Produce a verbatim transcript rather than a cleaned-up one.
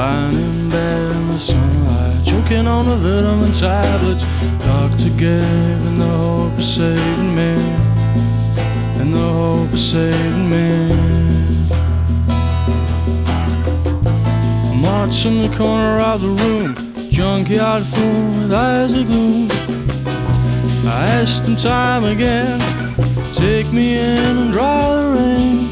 lying in bed in the sunlight, choking on the vitamin tablets doctor gave in the hope of saving me, in the hope of saving me. I'm watching the corner of the room, junkyard fool with eyes of gloom. I asked him time again, take me in and dry the rain.